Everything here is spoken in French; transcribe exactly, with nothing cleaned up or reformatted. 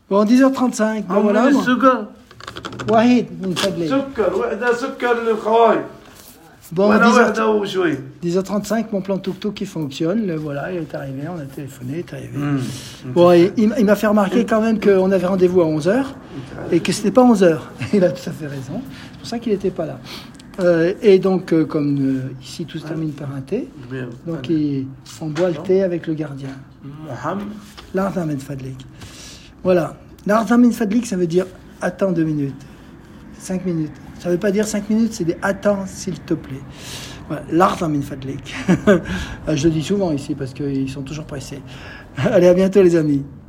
Bon, dix heures trente-cinq. Ben voilà. عمري السكر Wahid, من فضلك. سكر وحده سكر للخواي Bon, وانا dix heures وحده وشوي dix heures trente-cinq, mon plan tuk-tuk qui fonctionne. Le voilà, il est arrivé, on a téléphoné, il est arrivé. Bon, et il, il m'a fait remarquer quand même qu'on avait rendez-vous à onze heures et que c'était pas onze heures. Il a tout à fait raison. C'est pour ça qu'il n'était pas là. Euh, et donc, euh, comme euh, ici tout se termine par un thé, donc il, on boit le thé avec le gardien. محمد L'arda min fadlik. Voilà. L'arda min fadlik, ça veut dire attends deux minutes. Cinq minutes. Ça veut pas dire cinq minutes, c'est des attends s'il te plaît. Voilà. L'arda min fadlik. Je le dis souvent ici parce qu'ils sont toujours pressés. Allez, à bientôt les amis.